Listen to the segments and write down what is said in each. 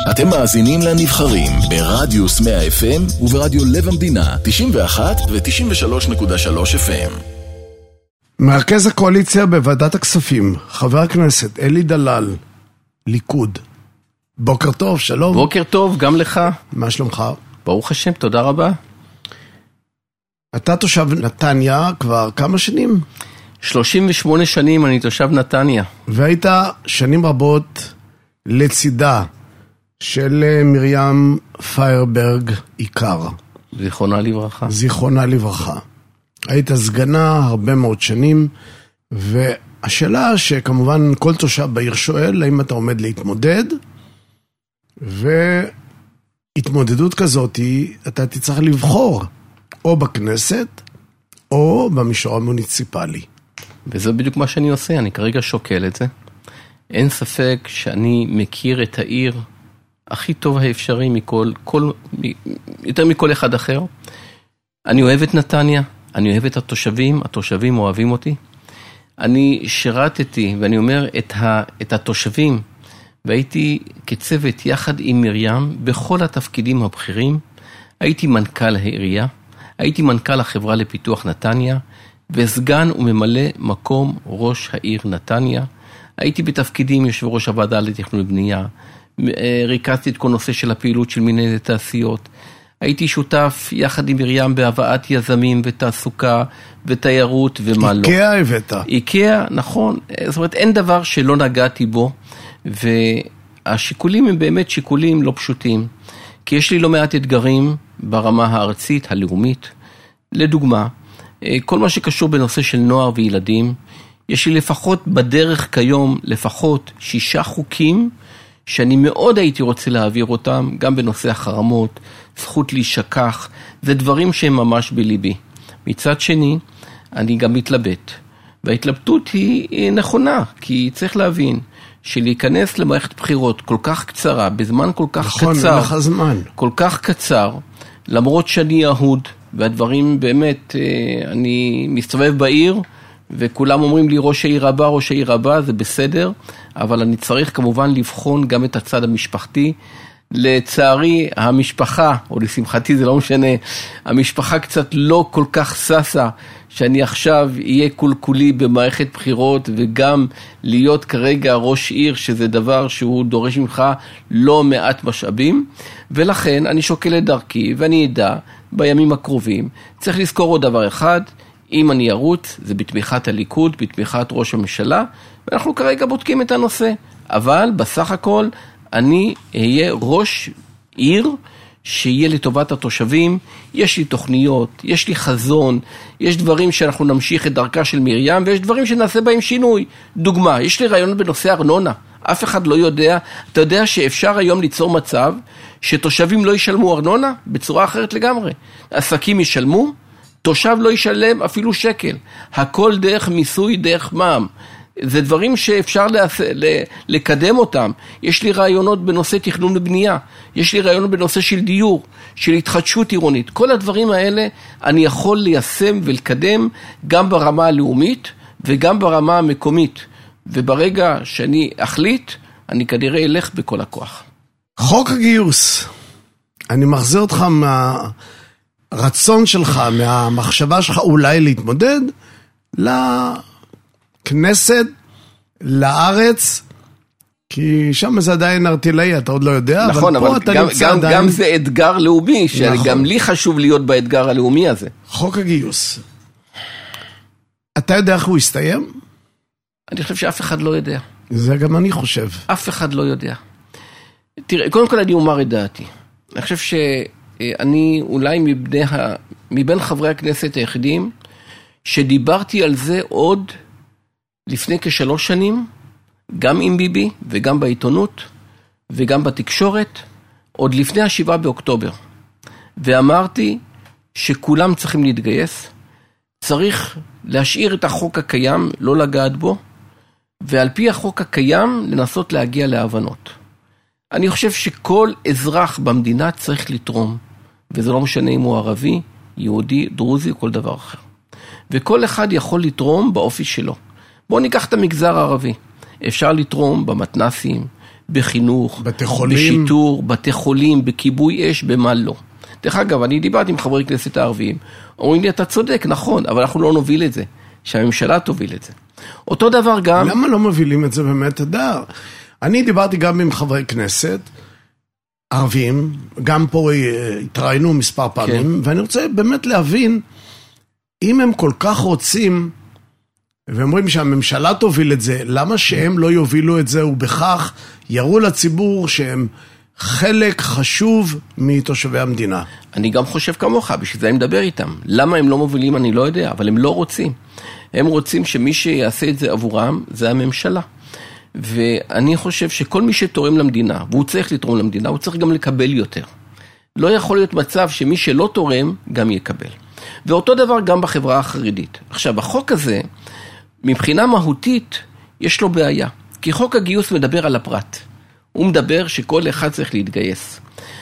אתם מאזינים לנבחרים ברדיוס 100 FM וברדיו לב המדינה 91 ו-93.3 FM. מרכז הקואליציה בוועדת הכספים, חבר הכנסת אלי דלל, ליכוד. בוקר טוב, שלום. בוקר טוב, גם לך. מה שלומך? ברוך השם, תודה רבה. אתה תושב נתניה כבר כמה שנים? 38 שנים אני תושב נתניה. והיית שנים רבות לצידה של מרים פיירברג עיקר. זיכרונה לברכה. זיכרונה לברכה. היית סגנה הרבה מאוד שנים, והשאלה שכמובן כל תושב בעיר שואל, האם אתה עומד להתמודד, והתמודדות כזאת אתה תצטרך לבחור, או בכנסת, או במישור המוניציפלי. וזה בדיוק מה שאני עושה, אני כרגע שוקל את זה. אין ספק שאני מכיר את העיר הכי טוב האפשרי יותר מכל אחד אחר. אני אוהב את נתניה, אני אוהב את התושבים, התושבים אוהבים אותי. אני שירתתי, ואני אומר, את התושבים, והייתי כצוות יחד עם מרים בכל התפקידים הבכירים. הייתי מנכ"ל העירייה, הייתי מנכ"ל החברה לפיתוח נתניה, וסגן וממלא מקום ראש העיר נתניה. הייתי בתפקידים יושב ראש הוועדה לתכנון ובנייה, ריכזתי את כל נושא של הפעילות של מנהלת תעשיות, הייתי שותף יחד עם מרים בהבאת יזמים ותעסוקה ותיירות ומה לא. איקאה הבאת. איקאה, נכון. זאת אומרת, אין דבר שלא נגעתי בו, והשיקולים הם באמת שיקולים לא פשוטים, כי יש לי לא מעט אתגרים ברמה הארצית, הלאומית. לדוגמה, כל מה שקשור בנושא של נוער וילדים, יש לי לפחות בדרך כיום, לפחות 6 חוקים, שאני מאוד הייתי רוצה להעביר אותם, גם בנושא החרמות, זכות להישכח, זה דברים שהם ממש בליבי. מצד שני, אני גם מתלבט, וההתלבטות היא נכונה, כי צריך להבין, שלהיכנס למערכת בחירות כל כך קצרה, בזמן כל כך נכון, קצר, לך הזמן. כל כך קצר, למרות שאני יהוד, והדברים באמת, אני מסתובב בעיר, וכולם אומרים לי ראש העיר הבא, ראש העיר הבא, זה בסדר, אבל אני צריך כמובן לבחון גם את הצד המשפחתי. לצערי המשפחה, או לשמחתי זה לא משנה, המשפחה קצת לא כל כך ססה, שאני עכשיו אהיה כולי במערכת בחירות, וגם להיות כרגע ראש עיר, שזה דבר שהוא דורש ממך לא מעט משאבים, ולכן אני שוקל את דרכי, ואני אדע בימים הקרובים. צריך לזכור עוד דבר אחד, אם אני ארוץ, זה בתמיכת הליכוד, בתמיכת ראש הממשלה, ואנחנו כרגע בודקים את הנושא. אבל בסך הכל, אני אהיה ראש עיר שיהיה לטובת התושבים. יש לי תוכניות, יש לי חזון, יש דברים שאנחנו נמשיך את דרכה של מרים, ויש דברים שנעשה בהם שינוי. דוגמה, יש לי רעיון בנושא ארנונה. אף אחד לא יודע. אתה יודע שאפשר היום ליצור מצב שתושבים לא ישלמו ארנונה בצורה אחרת לגמרי. עסקים ישלמו, תושב לא ישלם אפילו שקל. הכל דרך מיסוי, דרך מע"מ. זה דברים שאפשר לקדם אותם. יש לי רעיונות בנושא תכנון ובנייה. יש לי רעיונות בנושא של דיור, של התחדשות עירונית. כל הדברים האלה אני יכול ליישם ולקדם גם ברמה הלאומית וגם ברמה המקומית. וברגע שאני אחליט, אני כנראה אלך בכל הכוח. חוק הגיוס. אני מחזיר אותך רצון שלך, מהמחשבה שלך אולי להתמודד לכנסת, לארץ, כי שם זה עדיין ארטילאי, אתה עוד לא יודע, נכון, אבל פה אתה נמצא עדיין. גם זה אתגר לאומי, שגם לי חשוב להיות באתגר הלאומי הזה. חוק הגיוס. אתה יודע איך הוא יסתיים? אני חושב שאף אחד לא יודע. זה גם אני חושב. אף אחד לא יודע. תראה, קודם כל אני אומר את דעתי. אני חושב שאני אולי מבין חברי הכנסת היחידים, שדיברתי על זה עוד לפני כ3 שנים, גם עם ביבי וגם בעיתונות וגם בתקשורת, עוד לפני 7 באוקטובר. ואמרתי שכולם צריכים להתגייס, צריך להשאיר את החוק הקיים, לא לגעת בו, ועל פי החוק הקיים לנסות להגיע להבנות. אני חושב שכל אזרח במדינה צריך לתרום, וזה לא משנה אם הוא ערבי, יהודי, דרוזי או כל דבר אחר. וכל אחד יכול לתרום באופי שלו. בואו ניקח את המגזר הערבי. אפשר לתרום במתנסים, בחינוך, בתי חולים. בשיטור, בתי חולים, בכיבוי אש, במה לא. דרך אגב, אני דיברתי עם חברי כנסת הערביים, אומרים לי, אתה צודק, נכון, אבל אנחנו לא נוביל את זה, שהממשלה תוביל את זה. אותו דבר גם... למה לא מובילים את זה באמת? אני דיברתי גם עם חברי כנסת, ערבים, גם פה התראינו מספר פעמים, ואני רוצה באמת להבין, אם הם כל כך רוצים, ואומרים שהממשלה תוביל את זה, למה שהם לא יובילו את זה, ובכך יראו לציבור שהם חלק חשוב מתושבי המדינה. אני גם חושב כמוך, בשביל זה אני מדבר איתם. למה הם לא מובילים אני לא יודע, אבל הם לא רוצים. הם רוצים שמי שיעשה את זה עבורם, זה הממשלה. ואני חושב שכל מי שתורם למדינה, והוא צריך לתרום למדינה, הוא צריך גם לקבל יותר. לא יכול להיות מצב שמי שלא תורם, גם יקבל. ואותו דבר גם בחברה החרדית. עכשיו, החוק הזה, מבחינה מהותית, יש לו בעיה. כי חוק הגיוס מדבר על הפרט. הוא מדבר שכל אחד צריך להתגייס.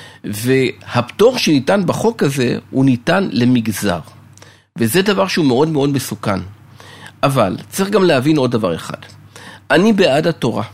והפטור שניתן בחוק הזה, הוא ניתן למגזר. וזה דבר שהוא מאוד מאוד מסוכן. אבל צריך גם להבין עוד דבר אחד. אני בעד התורה.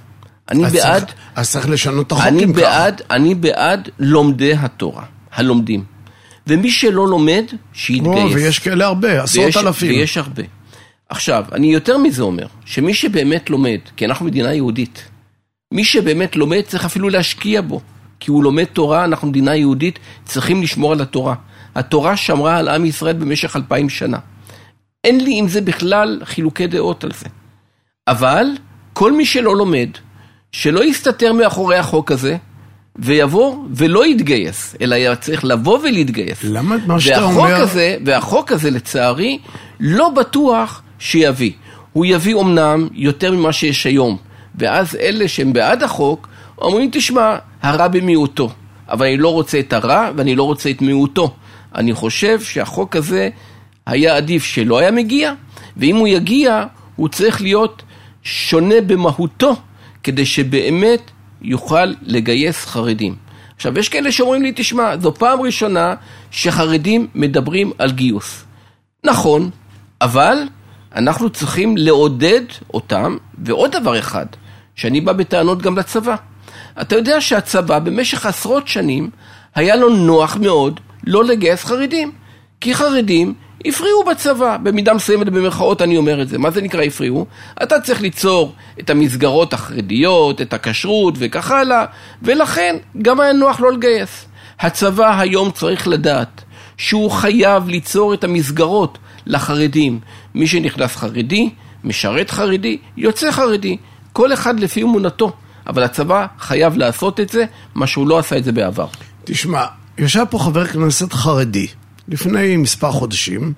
אז צריך לשנות את החוקים ככה. אני בעד לומדי התורה, הלומדים. ומי שלא לומד, שיתגייס. ויש כאלה הרבה, עשרות אלפים. ויש הרבה. עכשיו, אני יותר מזה אומר, שמי שבאמת לומד, כי אנחנו מדינה יהודית, מי שבאמת לומד צריך אפילו להשקיע בו, כי הוא לומד תורה, אנחנו מדינה יהודית, צריכים לשמור על התורה. התורה שמרה על עם ישראל במשך 2000 שנה. אין לי עם זה בכלל חילוקי דעות על זה. אבל כל מי שלא לומד, שלא יסתתר מאחורי החוק הזה, ויבוא ולא יתגייס, אלא צריך לבוא ולהתגייס. למה מה שאתה אומר? והחוק הזה לצערי לא בטוח שיביא. הוא יביא אומנם יותר ממה שיש היום. ואז אלה שהם בעד החוק, אומרים תשמע, הרע במיעוטו. אבל אני לא רוצה את הרע ואני לא רוצה את מיעוטו. אני חושב שהחוק הזה היה עדיף שלא היה מגיע, ואם הוא יגיע, הוא צריך להיות שונה במהותו, כדי שבאמת יוכל לגייס חרדים. עכשיו, יש כאלה שאומרים לי, תשמע, זו פעם ראשונה שחרדים מדברים על גיוס. נכון, אבל אנחנו צריכים לעודד אותם, ועוד דבר אחד, שאני בא בטענות גם לצבא. אתה יודע שהצבא במשך עשרות שנים, היה לו נוח מאוד לא לגייס חרדים, כי חרדים הפריעו בצבא, במידה מסוימת במרכאות אני אומר את זה. מה זה נקרא הפריעו? אתה צריך ליצור את המסגרות החרדיות, את הכשרות וכך הלאה, ולכן גם היה נוח לא לגייס. הצבא היום צריך לדעת שהוא חייב ליצור את המסגרות לחרדים. מי שנכנס חרדי, משרת חרדי, יוצא חרדי. כל אחד לפי אמונתו. אבל הצבא חייב לעשות את זה, מה שהוא לא עשה את זה בעבר. תשמע, ישב פה חבר כנסת חרדי, לפני מספר חודשים,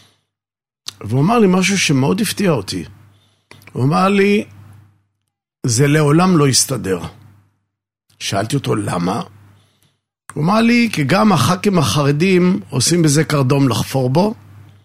והוא אמר לי משהו שמאוד הפתיע אותי. הוא אמר לי, זה לעולם לא יסתדר. שאלתי אותו למה? הוא אמר לי, כי גם הח"כים החרדים עושים בזה קרדום לחפור בו,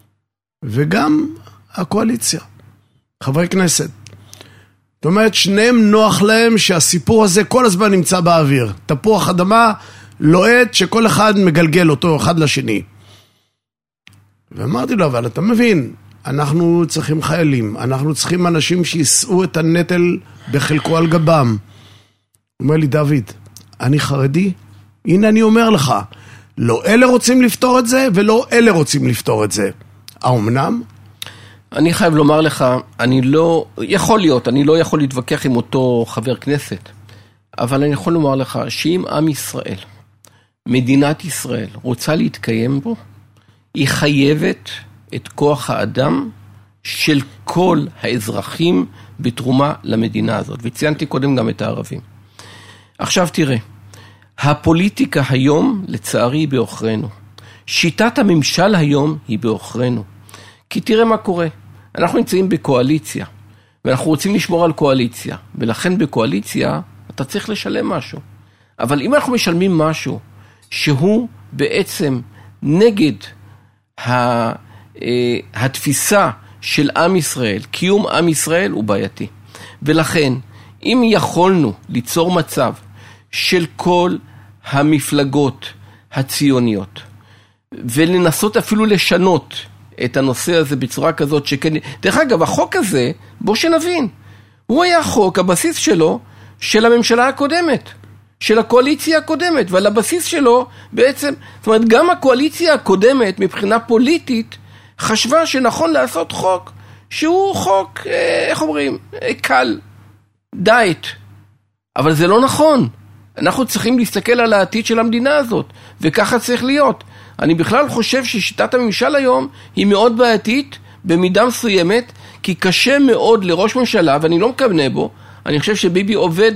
וגם הקואליציה, חברי כנסת. זאת אומרת, שניהם נוח להם שהסיפור הזה כל הזמן נמצא באוויר. תפוח אדמה לוהט שכל אחד מגלגל אותו אחד לשני. ואמרתי לו, אבל אתה מבין, אנחנו צריכים חיילים, אנחנו צריכים אנשים שישאו את הנטל בחלקו על גבם. הוא אומר לי, דוד, אני חרדי, הנה אני אומר לך, לא אלה רוצים לפתור את זה, ולא אלה רוצים לפתור את זה. האמנם? אני חייב לומר לך, אני לא יכול להתווכח עם אותו חבר כנסת, אבל אני יכול לומר לך, שאם עם ישראל, מדינת ישראל, רוצה להתקיים בו, היא חייבת את כוח האדם של כל האזרחים בתרומה למדינה הזאת. וציינתי קודם גם את הערבים. עכשיו תראה, הפוליטיקה היום לצערי היא באוכרנו. שיטת הממשל היום היא באוכרנו. כי תראה מה קורה. אנחנו נמצאים בקואליציה, ואנחנו רוצים לשמור על קואליציה. ולכן בקואליציה אתה צריך לשלם משהו. אבל אם אנחנו משלמים משהו שהוא בעצם נגד התפיסה של עם ישראל, קיום עם ישראל הוא בעייתי. ולכן, אם יכולנו ליצור מצב של כל המפלגות הציוניות, ולנסות אפילו לשנות את הנושא הזה בצורה כזאת שכן... דרך אגב, החוק הזה, בוא שנבין, הוא היה חוק, הבסיס שלו, של הממשלה הקודמת, של הקואליציה הקודמת, ועל הבסיס שלו בעצם, זאת אומרת, גם הקואליציה הקודמת מבחינה פוליטית חשבה שנכון לעשות חוק שהוא חוק, איך אומרים, קל, דייט, אבל זה לא נכון. אנחנו צריכים להסתכל על העתיד של המדינה הזאת, וככה צריך להיות. אני בכלל חושב ששיטת הממשל היום היא מאוד בעייתית, במידה מסוימת, כי קשה מאוד לראש ממשלה, ואני לא מקבנה בו, אני חושב שביבי עובד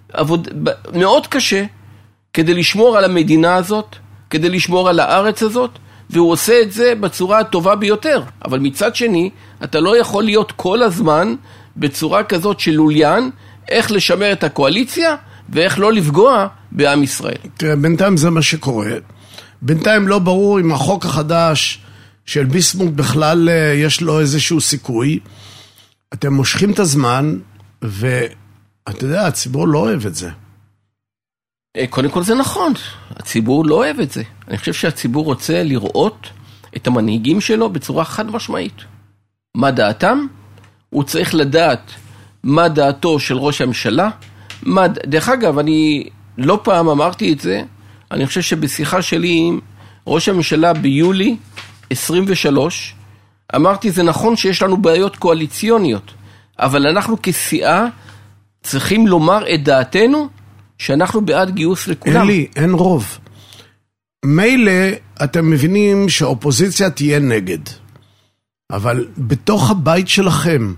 מאוד קשה, כדי לשמור על המדינה הזאת, כדי לשמור על הארץ הזאת, והוא עושה את זה בצורה הטובה ביותר. אבל מצד שני, אתה לא יכול להיות כל הזמן בצורה כזאת של לוליין, איך לשמר את הקואליציה, ואיך לא לפגוע בעם ישראל. תראה, בינתיים זה מה שקורה. בינתיים לא ברור אם החוק החדש של ביסמוט בכלל יש לו איזשהו סיכוי. אתם מושכים את הזמן, ואתה יודע, הציבור לא אוהב את זה. קודם כל זה נכון, הציבור לא אוהב את זה. אני חושב שהציבור רוצה לראות את המנהיגים שלו בצורה חד משמעית. מה דעתם? הוא צריך לדעת מה דעתו של ראש הממשלה. דרך אגב, אני לא פעם אמרתי את זה, אני חושב שבשיחה שלי עם ראש הממשלה ביולי 23, אמרתי זה נכון שיש לנו בעיות קואליציוניות, אבל אנחנו כסיעה צריכים לומר את דעתנו, שאנחנו בעד גיוס לכולם. אלי, אין רוב. מילא אתם מבינים שהאופוזיציה תהיה נגד, אבל בתוך הבית שלכם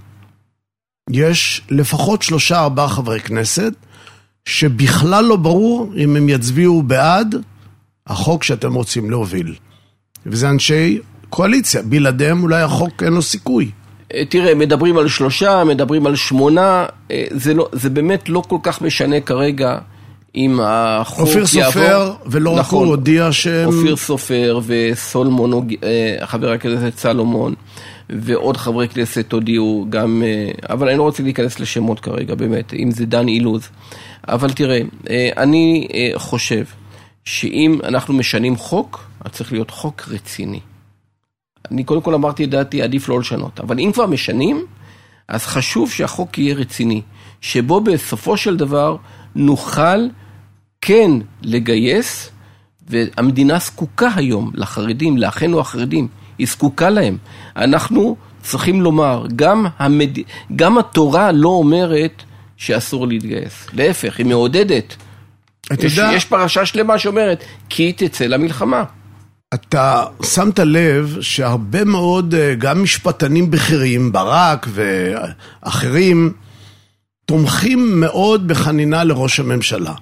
יש לפחות 3-4 חברי כנסת, שבכלל לא ברור אם הם יצביעו בעד החוק שאתם רוצים להוביל. וזה אנשי קואליציה, בלעדיהם אולי החוק אין לו סיכוי. תראה, מדברים על 3, מדברים על 8, זה באמת לא כל כך משנה כרגע אם החוק יעבור. אופיר סופר ולא רק הוא הודיע שהם... אופיר סופר וסולמון, חבר הכנסת סלומון, ועוד חברי כנסת הודיעו גם, אבל אני לא רוצה להיכנס לשמות כרגע, באמת, אם זה דן אילוז. אבל תראה, אני חושב שאם אנחנו משנים חוק, אז צריך להיות חוק רציני. אני קודם כל אמרתי את דעתי, עדיף לא לשנות. אבל אם כבר משנים, אז חשוב שהחוק יהיה רציני, שבו בסופו של דבר נוכל כן לגייס, והמדינה זקוקה היום לחרדים, לאחינו החרדים, היא זקוקה להם. אנחנו צריכים לומר, גם התורה לא אומרת שאסור להתגייס. להפך, היא מעודדת. יש פרשה שלמה שאומרת, כי תצא למלחמה. אתה שמת לב שהרבה מאוד, גם משפטנים בכירים, ברק ואחרים, תומכים מאוד בחנינה לראש הממשלה.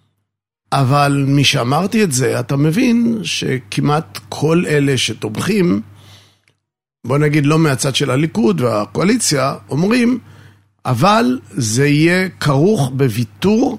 אבל מי שאמרתי את זה, אתה מבין שכמעט כל אלה שתומכים, בוא נגיד לא מהצד של הליכוד והקואליציה, אומרים, אבל זה יהיה כרוך בוויתור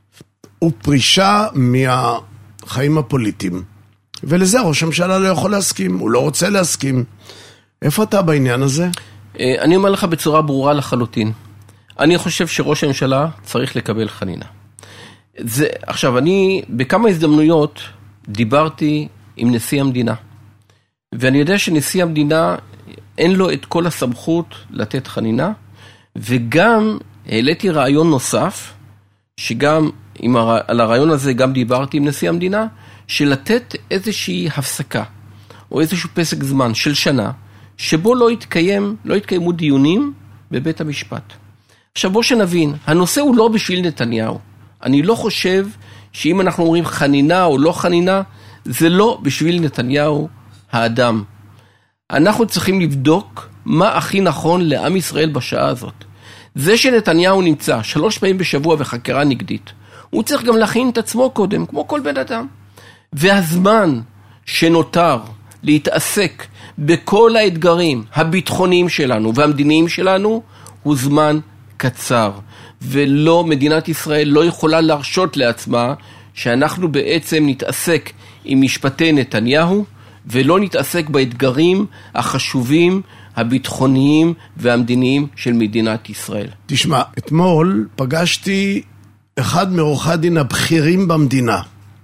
ופרישה מהחיים הפוליטיים. ולזה ראש הממשלה לא יכול להסכים, הוא לא רוצה להסכים. איפה אתה בעניין הזה? אני אומר לך בצורה ברורה לחלוטין. אני חושב שראש הממשלה צריך לקבל חנינה. עכשיו, אני בכמה הזדמנויות דיברתי עם נשיא המדינה. ואני יודע שנשיא המדינה אין לו את כל הסמכות לתת חנינה, וגם העליתי רעיון נוסף, שגם על הרעיון הזה גם דיברתי עם נשיא המדינה, של לתת איזושהי הפסקה, או איזשהו פסק זמן של שנה, שבו לא יתקיימו דיונים בבית המשפט. עכשיו בוא שנבין, הנושא הוא לא בשביל נתניהו. אני לא חושב שאם אנחנו אומרים חנינה או לא חנינה, זה לא בשביל נתניהו האדם. אנחנו צריכים לבדוק מה הכי נכון לעם ישראל בשעה הזאת. זה שנתניהו נמצא 3 פעמים בשבוע בחקירה נגדית, הוא צריך גם להכין את עצמו קודם, כמו כל בן אדם. והזמן שנותר להתעסק בכל האתגרים הביטחוניים שלנו והמדיניים שלנו, הוא זמן קצר. ולא, מדינת ישראל לא יכולה להרשות לעצמה שאנחנו בעצם נתעסק עם משפטי נתניהו, ולא נתעסק באתגרים החשובים, הביטחוניים והמדיניים של מדינת ישראל. תשמע, אתמול פגשתי אחד מעורכי הדין הבכירים במדינה.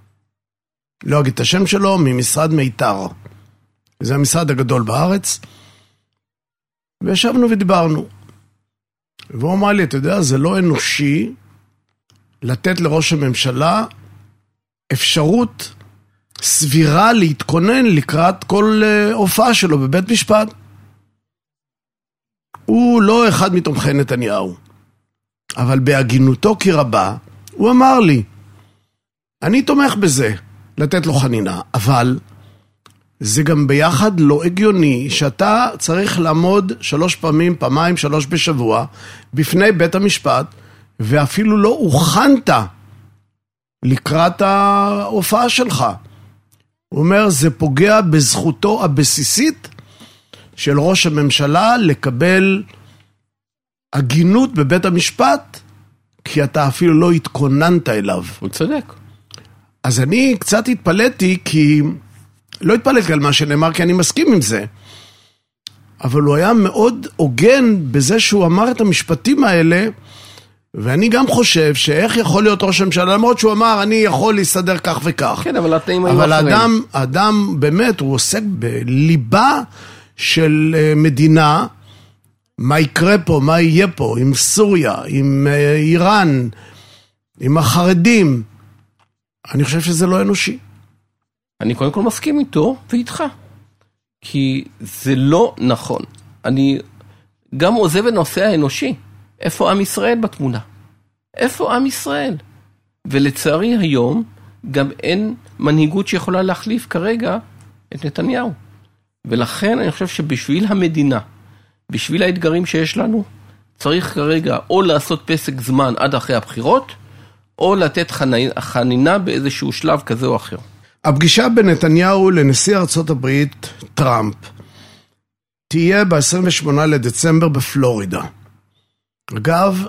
לא אגיד את השם שלו, ממשרד מיתר. זה המשרד הגדול בארץ. וישבנו ודיברנו. והוא אמר לי, אתה יודע, זה לא אנושי לתת לראש הממשלה אפשרות סבירה להתכונן לקראת כל הופעה שלו בבית משפט. הוא לא אחד מתומכי נתניהו, אבל בהגינותו כי רבה, הוא אמר לי, אני תומך בזה, לתת לו חנינה, אבל זה גם ביחד לא הגיוני שאתה צריך לעמוד 3 פעמים, פעמיים, 3 בשבוע, בפני בית המשפט, ואפילו לא הוכנת לקראת ההופעה שלך. הוא אומר, זה פוגע בזכותו הבסיסית של ראש הממשלה לקבל הגינות בבית המשפט, כי אתה אפילו לא התכוננת אליו. הוא צודק. אז אני קצת התפלאתי, כי לא התפלאתי על מה שנאמר, כי אני מסכים עם זה. אבל הוא היה מאוד הוגן בזה שהוא אמר את המשפטים האלה, ואני גם חושב שאיך יכול להיות ראש הממשלה, למרות שהוא אמר, אני יכול להסתדר כך וכך. כן, אבל התנאים היו אבל אחרים. האדם באמת, הוא עוסק בליבה של מדינה, מה יקרה פה, מה יהיה פה, עם סוריה, עם איראן, עם החרדים. אני חושב שזה לא אנושי. אני קודם כל מסכים איתו ואיתך. כי זה לא נכון. אני גם עוזב את נושא האנושי. איפה עם ישראל בתמונה? איפה עם ישראל? ולצערי היום גם אין מנהיגות שיכולה להחליף כרגע את נתניהו. ולכן אני חושב שבשביל המדינה, בשביל האתגרים שיש לנו, צריך כרגע או לעשות פסק זמן עד אחרי הבחירות, או לתת חנינה באיזשהו שלב כזה או אחר. הפגישה בין נתניהו לנשיא ארצות הברית, טראמפ, תהיה ב-28 לדצמבר בפלורידה. אגב,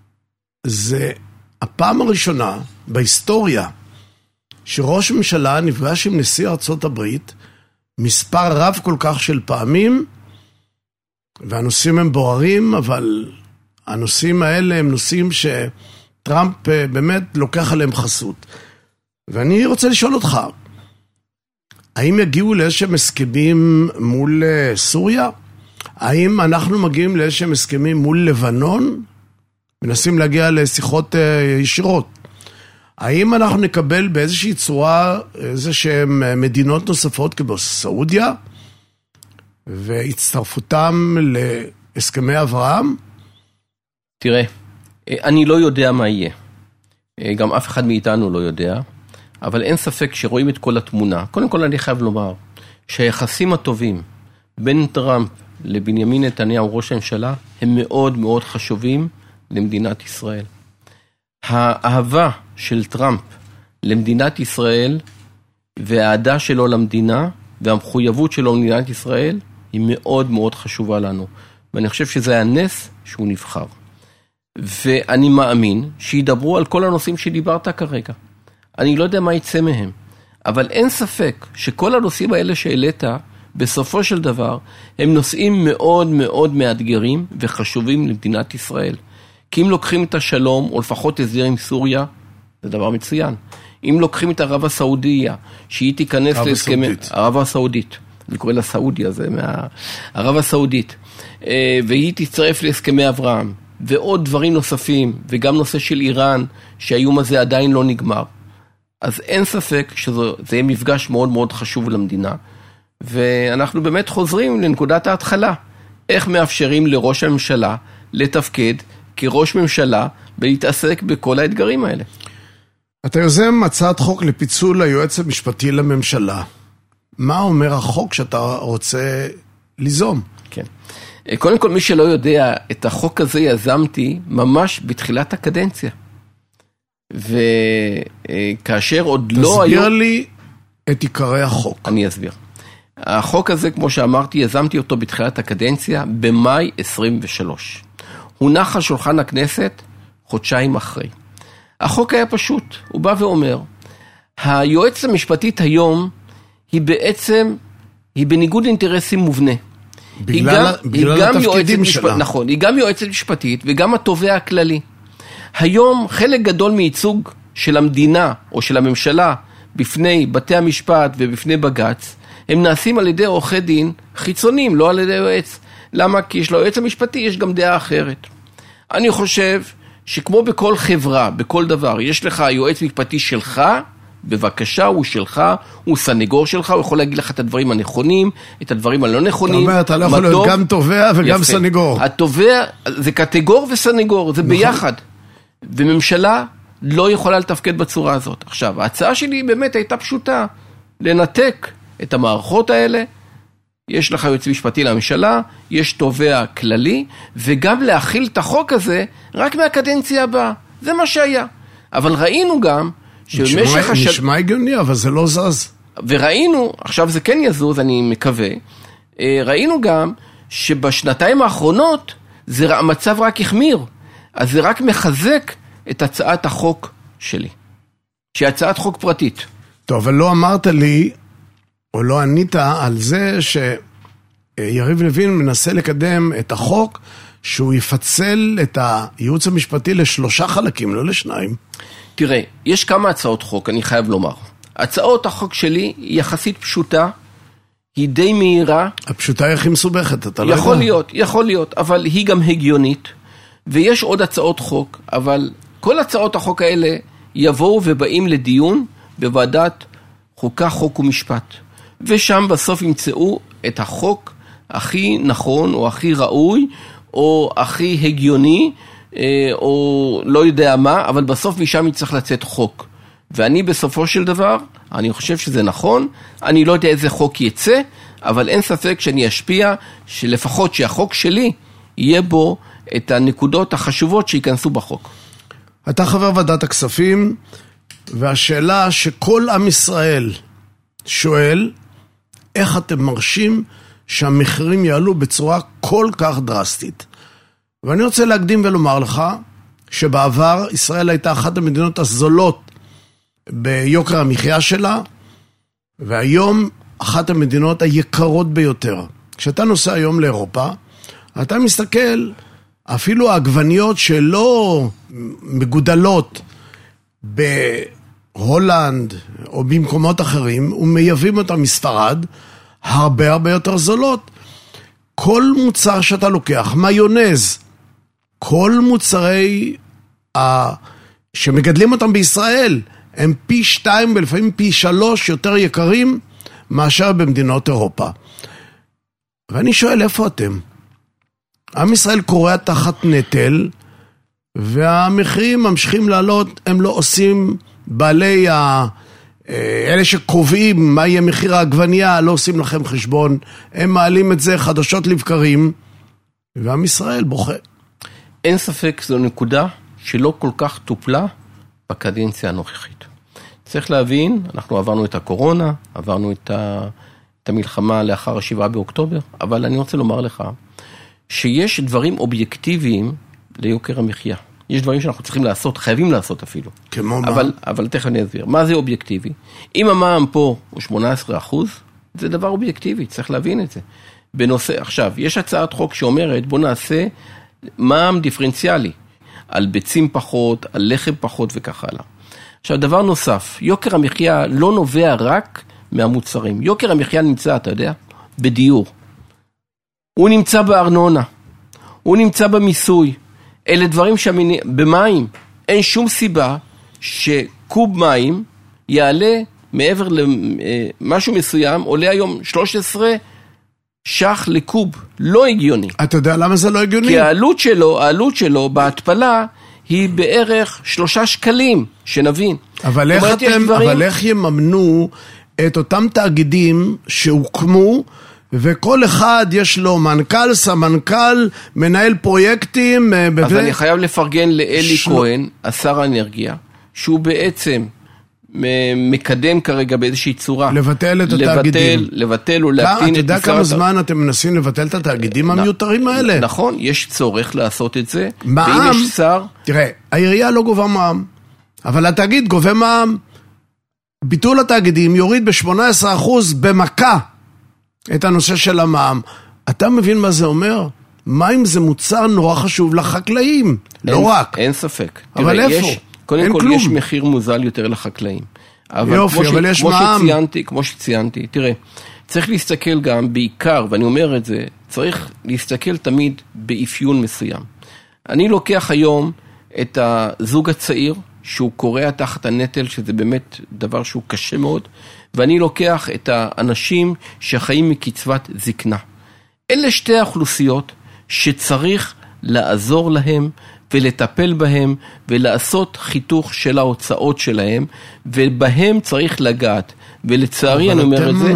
זה הפעם הראשונה בהיסטוריה שראש ממשלה נפגש עם נשיא ארצות הברית מספר רב כל כך של פעמים, והנושאים הם בוערים, אבל הנושאים האלה הם נושאים שטראמפ באמת לוקח עליהם חסות. ואני רוצה לשאול אותך, האם יגיעו לאיזשהם הסכמים מול סוריה? האם אנחנו מגיעים לאיזשהם הסכמים מול לבנון? מנסים להגיע לשיחות ישירות. האם אנחנו נקבל באיזושהי צורה איזשהם מדינות נוספות כמו סעודיה והצטרפותם להסכמי אברהם? תראה, אני לא יודע מה יהיה. גם אף אחד מאיתנו לא יודע. אבל אין ספק שרואים את כל התמונה. קודם כל אני חייב לומר שהיחסים הטובים בין טראמפ לבנימין נתניהו ראש הממשלה הם מאוד מאוד חשובים למדינת ישראל. האהבה של טראמפ למדינת ישראל והאהדה שלו למדינה והמחויבות שלו למדינת ישראל היא מאוד מאוד חשובה לנו. ואני חושב שזה היה נס שהוא נבחר. ואני מאמין שידברו על כל הנושאים שדיברת כרגע. אני לא יודע מה יצא מהם, אבל אין ספק שכל הנושאים האלה שהעלית, בסופו של דבר, הם נושאים מאוד מאוד מאתגרים וחשובים למדינת ישראל. כי אם לוקחים את השלום, או לפחות הסדר עם סוריה, זה דבר מצוין. אם לוקחים את ערב הסעודיה, שהיא תיכנס להסכמי... ערב הסעודית. אני קורא לה סעודיה, זה ערב הסעודית. והיא תצטרף להסכמי אברהם, ועוד דברים נוספים, וגם נושא של איראן, שהאיום הזה עדיין לא נגמר. אז אין ספק שזה יהיה מפגש מאוד מאוד חשוב למדינה, ואנחנו באמת חוזרים לנקודת ההתחלה. איך מאפשרים לראש הממשלה לתפקד כראש ממשלה ולהתעסק בכל האתגרים האלה? אתה יוזם הצעת חוק לפיצול היועץ המשפטי לממשלה. מה אומר החוק שאתה רוצה ליזום? כן. קודם כל, מי שלא יודע, את החוק הזה יזמתי ממש בתחילת הקדנציה. וכאשר עוד לא היו... תסביר לי את עיקרי החוק. אני אסביר. החוק הזה, כמו שאמרתי, יזמתי אותו בתחילת הקדנציה במאי 23. הונח על שולחן הכנסת חודשיים אחרי. החוק היה פשוט, הוא בא ואומר, היועצת המשפטית היום היא בעצם, היא בניגוד אינטרסים מובנה. בגלל התפקידים שלה. נכון, היא גם יועצת משפטית וגם התובע הכללי. היום חלק גדול מייצוג של המדינה או של הממשלה בפני בתי המשפט ובפני בג"ץ, הם נעשים על ידי עורכי דין חיצוניים, לא על ידי יועץ. למה? כי יש ליועץ המשפטי, יש גם דעה אחרת. אני חושב שכמו בכל חברה, בכל דבר, יש לך יועץ משפטי שלך, בבקשה, הוא שלך, הוא סנגור שלך, הוא יכול להגיד לך את הדברים הנכונים, את הדברים הלא נכונים. אתה אומר, אתה לא יכול להיות גם תובע וגם סנגור. התובע, זה קטגור וסנגור, זה ביחד. וממשלה לא יכולה לתפקד בצורה הזאת. עכשיו, ההצעה שלי באמת הייתה פשוטה, לנתק את המערכות האלה, יש לך יועץ משפטי לממשלה, יש תובע כללי, וגם להכיל את החוק הזה רק מהקדנציה הבאה. זה מה שהיה. אבל ראינו גם, נשמע הגיוני, אבל זה לא זז. וראינו, עכשיו זה כן יזוז, אני מקווה, ראינו גם שבשנתיים האחרונות המצב רק החמיר, אז זה רק מחזק את הצעת החוק שלי, שהיא הצעת חוק פרטית. טוב, אבל לא אמרת לי, או לא ענית על זה שיריב לוין מנסה לקדם את החוק, שהוא יפצל את הייעוץ המשפטי ל3 חלקים, לא ל2. תראה, יש כמה הצעות חוק, אני חייב לומר. הצעות החוק שלי היא יחסית פשוטה, היא די מהירה. הפשוטה היא הכי מסובכת, אתה לא יודע. יכול להיות, אבל היא גם הגיונית, ויש עוד הצעות חוק, אבל כל הצעות החוק האלה יבואו ובאים לדיון בוועדת חוקה, חוק ומשפט. ושם בסוף ימצאו את החוק הכי נכון, או הכי ראוי, או הכי הגיוני, או לא יודע מה, אבל בסוף משם יצטרך לצאת חוק. ואני בסופו של דבר, אני חושב שזה נכון, אני לא יודע איזה חוק יצא, אבל אין ספק שאני אשפיע, שלפחות שהחוק שלי יהיה בו את הנקודות החשובות שיכנסו בחוק. אתה חבר ועדת הכספים, והשאלה שכל עם ישראל שואל, איך אתם מרשים שהמחירים יעלו בצורה כל כך דרסטית? ואני רוצה להקדים ולומר לך, שבעבר ישראל הייתה אחת המדינות הזולות ביוקר המחיה שלה, והיום אחת המדינות היקרות ביותר. כשאתה נוסע היום לאירופה, אתה מסתכל, אפילו העגבניות שלא מגודלות בהולנד או במקומות אחרים, ומייבאים אותם מספרד, הרבה הרבה יותר זולות. כל מוצר שאתה לוקח, מיונז, כל מוצרי שמגדלים אותם בישראל, הם פי 2 ולפעמים פי 3 יותר יקרים מאשר במדינות אירופה. ואני שואל, איפה אתם? עם ישראל קורא תחת נטל, והמחירים ממשיכים לעלות, הם לא עושים בעלי אלה שקובעים מה יהיה מחיר העגבנייה, לא עושים לכם חשבון, הם מעלים את זה חדשות לבקרים, ועם ישראל בוכה. אין ספק, זו נקודה שלא כל כך טופלה בקדנציה הנוכחית. צריך להבין, אנחנו עברנו את הקורונה, עברנו את המלחמה לאחר 7 באוקטובר, אבל אני רוצה לומר לך, שיש דברים אובייקטיביים ליוקר המחיה. יש דברים שאנחנו צריכים לעשות, חייבים לעשות אפילו. כמו מה? אבל תכף אני אסביר. מה זה אובייקטיבי? אם המע"מ פה הוא 18%, זה דבר אובייקטיבי, צריך להבין את זה. בנושא, עכשיו, יש הצעת חוק שאומרת, בוא נעשה מע"מ דיפרנציאלי, על ביצים פחות, על לחם פחות וכך הלאה. עכשיו, דבר נוסף, יוקר המחיה לא נובע רק מהמוצרים. יוקר המחיה נמצא, אתה יודע, בדיור. הוא נמצא בארנונה, הוא נמצא במיסוי. אלה דברים במים. אין שום סיבה שקוב מים יעלה מעבר למשהו מסוים, עולה היום 13 שח לקוב. לא הגיוני. אתה יודע למה זה לא הגיוני? כי העלות שלו בהתפלה היא בערך 3 שקלים, שנבין. אבל איך יממנו את אותם תאגידים שהוקמו, וכל אחד יש לו מנכ"ל, סמנכ"ל, מנהל פרויקטים. אז אני חייב לפרגן לאלי כהן, השר האנרגיה, שהוא בעצם מקדם כרגע באיזושהי צורה. לבטל את התאגידים. לבטל ולהקטין את... אתה יודע כמה זמן אתם מנסים לבטל את התאגידים המיותרים האלה? נכון, יש צורך לעשות את זה. מע"מ, ואם יש שר... תראה, העירייה לא גובה מע"מ, אבל התאגיד גובה מע"מ. ביטול התאגידים יוריד ב-18% במכה את הנושא של המע"מ. אתה מבין מה זה אומר? מים זה מוצר נורא חשוב לחקלאים, לא רק. אין ספק. אבל איפה? קודם כל יש מחיר מוזל יותר לחקלאים. יופי, אבל יש מע"מ. כמו שציינתי, תראה, צריך להסתכל גם בעיקר, ואני אומר את זה, צריך להסתכל תמיד באפיון מסוים. אני לוקח היום את הזוג הצעיר, שהוא קורא תחת הנטל, שזה באמת דבר שהוא קשה מאוד, ואני לוקח את האנשים שחיים מקצבת זקנה. אלה שתי האוכלוסיות שצריך לעזור להם ולטפל בהם ולעשות חיתוך של ההוצאות שלהם, ובהם צריך לגעת. ולצערי אני אומר את זה,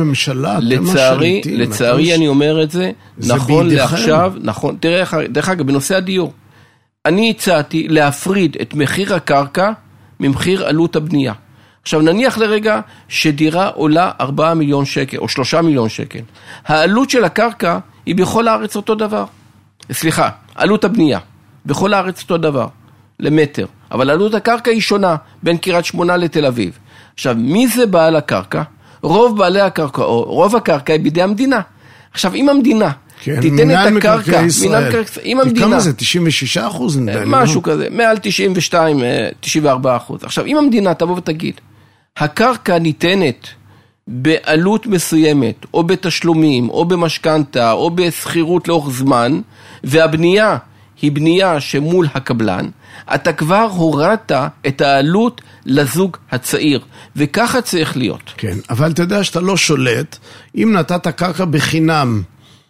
לצערי אני אומר את זה, נכון לעכשיו, נכון, דרך אגב, בנושא הדיור, אני הצעתי להפריד את מחיר הקרקע ממחיר עלות הבנייה. עכשיו נניח לרגע שדירה עולה 4 מיליון שקל או 3 מיליון שקל. העלות של הקרקע היא בכל הארץ אותו דבר. סליחה, עלות הבנייה. בכל הארץ אותו דבר, למטר. אבל עלות הקרקע היא שונה בין קריית שמונה לתל אביב. עכשיו, מי זה בעל הקרקע? רוב בעלי הקרקע, או רוב הקרקע היא בידי המדינה. עכשיו, אם המדינה תיתן את הקרקע, אם המדינה... כמה זה? 96%? משהו כזה, מעל 94%. עכשיו, אם המדינה תבוא ותגיד, הקרקע ניתנת בעלות מסוימת, או בתשלומים, או במשכנתה, או בסחירות לאורך זמן, והבנייה היא בנייה שמול הקבלן, אתה כבר הורדת את העלות לזוג הצעיר, וככה צריך להיות. כן, אבל אתה יודע שאתה לא שולט, אם נתת קרקע בחינם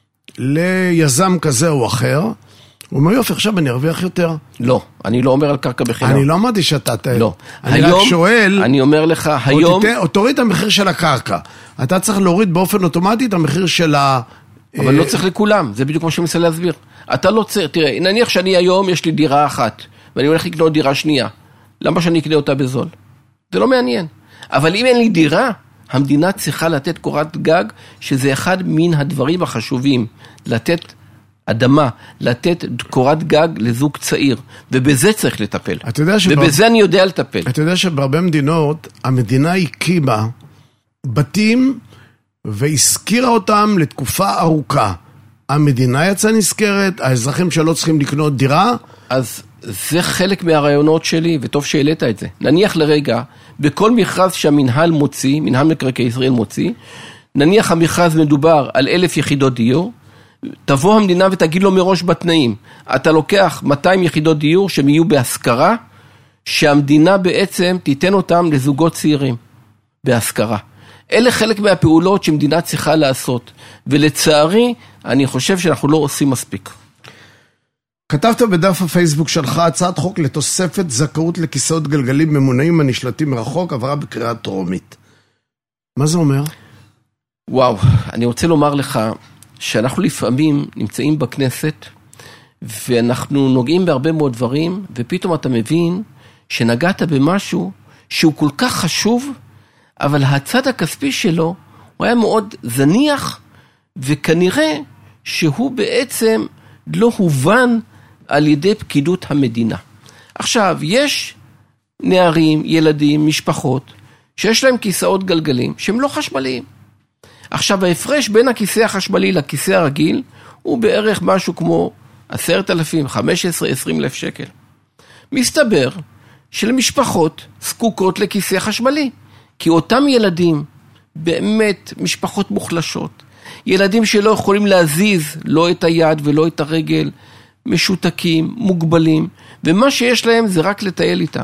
ליזם כזה או אחר, הוא אומר, יופי, עכשיו אני ארוויח יותר. לא, אני לא אומר על קרקע בחינם. אני לא אמרתי שאתה... לא. אני רק שואל... אני אומר לך, היום... או תוריד את המחיר של הקרקע. אתה צריך להוריד באופן אוטומטי את המחיר של ה... אבל לא צריך לכולם, זה בדיוק מה שאני מנסה להסביר. אתה לא צריך, תראה, נניח שאני היום יש לי דירה אחת, ואני הולך לקנות דירה שנייה. למה שאני אקנה אותה בזול? זה לא מעניין. אבל אם אין לי דירה, המדינה צריכה לתת קורת גג, שזה אחד מן הדברים החשובים. לתת אדמה, לתת קורת גג לזוג צעיר, ובזה צריך לטפל. ובזה אני יודע לטפל. אתה יודע שבהרבה מדינות, המדינה הקימה בתים, והזכירה אותם לתקופה ארוכה. המדינה יצאה נזכרת, האזרחים שלא צריכים לקנות דירה. אז זה חלק מהרעיונות שלי, וטוב שהעלית את זה. נניח לרגע, בכל מכרז שהמנהל מוציא, מנהל מקרקעי ישראל מוציא, נניח המכרז מדובר על 1,000 יחידות דיור, תבוא המדינה ותגיד לו מראש בתנאים, אתה לוקח 200 יחידות דיור שהם יהיו בהשכרה, שהמדינה בעצם תיתן אותם לזוגות צעירים, בהשכרה. אלה חלק מהפעולות שמדינה צריכה לעשות, ולצערי, אני חושב שאנחנו לא עושים מספיק. כתבת בדף הפייסבוק שלך הצעת חוק לתוספת זכאות לכיסאות גלגלים ממונעים הנשלטים מרחוק, עברה בקריאה טרומית. מה זה אומר? וואו, אני רוצה לומר לך שאנחנו לפעמים נמצאים בכנסת, ואנחנו נוגעים בהרבה מאוד דברים, ופתאום אתה מבין שנגעת במשהו שהוא כל כך חשוב, אבל הצד הכספי שלו הוא היה מאוד זניח, וכנראה שהוא בעצם לא הובן על ידי פקידות המדינה. עכשיו, יש נערים, ילדים, משפחות, שיש להם כיסאות גלגלים שהם לא חשמליים. עכשיו, ההפרש בין הכיסא החשמלי לכיסא הרגיל, הוא בערך משהו כמו 10,000, 15, 20,000 שקל. מסתבר שלמשפחות זקוקות לכיסא חשמלי, כי אותם ילדים, באמת משפחות מוחלשות, ילדים שלא יכולים להזיז לא את היד ולא את הרגל, משותקים, מוגבלים, ומה שיש להם זה רק לטייל איתם.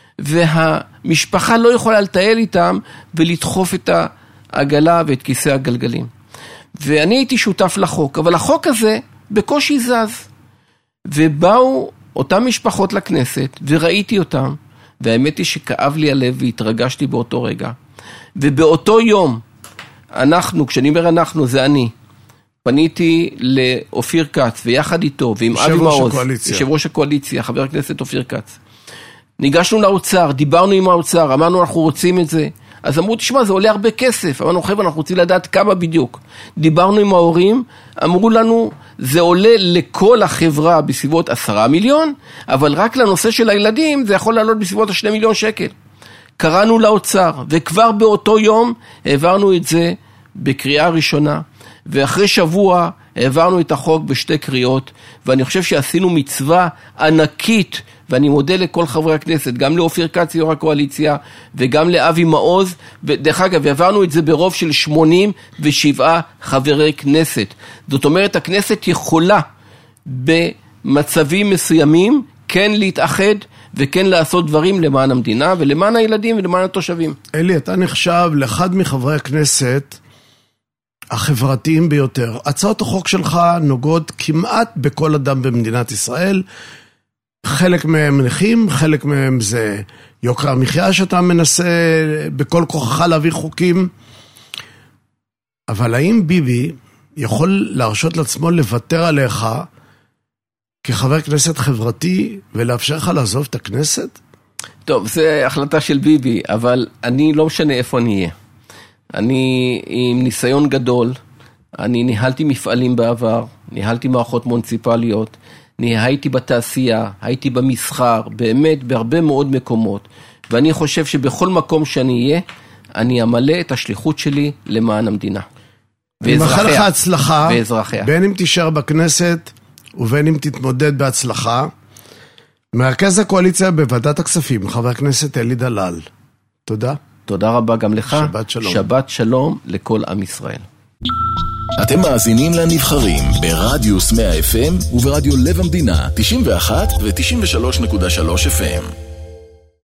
והמשפחה לא יכולה לטייל איתם ולדחוף את העגלה ואת כיסא הגלגלים. ואני הייתי שותף לחוק, אבל החוק הזה בקושי זז. ובאו אותם משפחות לכנסת, וראיתי אותם, והאמת היא שכאב לי הלב והתרגשתי באותו רגע. ובאותו יום, אנחנו, כשאני אומר אנחנו, זה אני, פניתי לאופיר כץ, ויחד איתו, ועם אבי מעוז, יושב ראש הקואליציה, חבר הכנסת אופיר כץ. ניגשנו לאוצר, דיברנו עם האוצר, אמרנו אנחנו רוצים את זה. אז אמרו, תשמע, זה עולה הרבה כסף. אמרנו, חבר'ה, אנחנו רוצים לדעת כמה בדיוק. דיברנו עם ההורים, אמרו לנו, זה עולה לכל החברה בסביבות 10 מיליון, אבל רק לנושא של הילדים, זה יכול לעלות בסביבות 2 מיליון שקל. קראנו לאוצר, וכבר באותו יום העברנו את זה בקריאה ראשונה, ואחרי שבוע העברנו את החוק בשתי קריאות, ואני חושב שעשינו מצווה ענקית, ואני מודה לכל חברי הכנסת, גם לאופיר כץ יו"ר הקואליציה, וגם לאבי מעוז, ודרך אגב, העברנו את זה ברוב של 87 חברי כנסת. זאת אומרת, הכנסת יכולה במצבים מסוימים, כן להתאחד וכן לעשות דברים למען המדינה ולמען הילדים ולמען התושבים. אלי, אתה נחשב לאחד מחברי הכנסת החברתיים ביותר. הצעות החוק שלך נוגעות כמעט בכל אדם במדינת ישראל. חלק מהם נכים, חלק מהם זה יוקר המחיה שאתה מנסה בכל כוחך להביא חוקים. אבל האם ביבי יכול להרשות לעצמו לוותר עליך כחבר כנסת חברתי ולאפשר לך לעזוב את הכנסת? טוב, זה החלטה של ביבי, אבל אני לא משנה איפה אני אהיה. אני עם ניסיון גדול, אני ניהלתי מפעלים בעבר, ניהלתי מערכות מוניציפליות, הייתי בתעשייה, הייתי במסחר, באמת בהרבה מאוד מקומות, ואני חושב שבכל מקום שאני אהיה, אני אמלא את השליחות שלי למען המדינה. אני מאחל לך הצלחה, ואזרחיה. בין אם תישאר בכנסת ובין אם תתמודד בהצלחה. מרכז הקואליציה בוועדת הכספים, חבר הכנסת אלי דלל. תודה. תודה רבה גם לך. שבת שלום. שבת שלום לכל עם ישראל. אתם מאזינים לנבחרים ברדיוס 100 FM וברדיו לב המדינה 91 ו-93.3 FM.